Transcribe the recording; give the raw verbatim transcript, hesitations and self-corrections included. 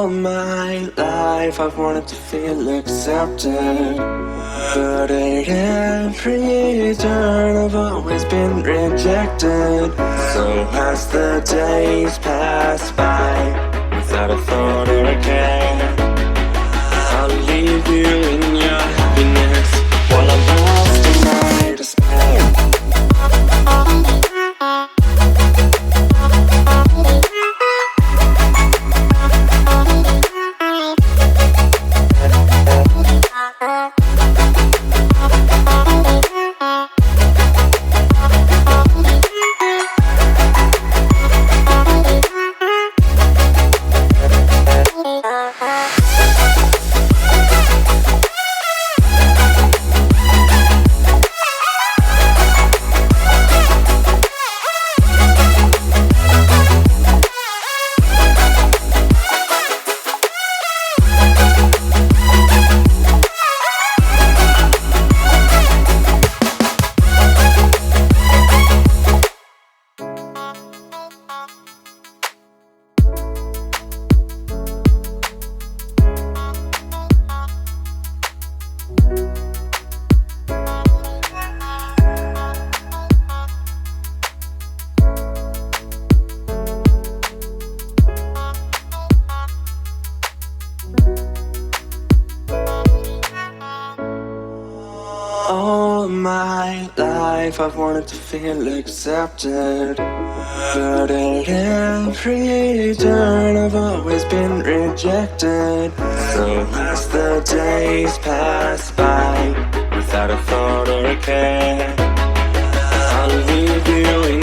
All my life I've wanted to feel accepted, but at every turn I've always been rejected. So as the days pass by, without a thought or a care, I'll leave you in your happiness while I'm lost in my despair. All my life I've wanted to feel accepted, but at every turn I've always been rejected. So as the days pass by, without a thought or a care, I'll leave you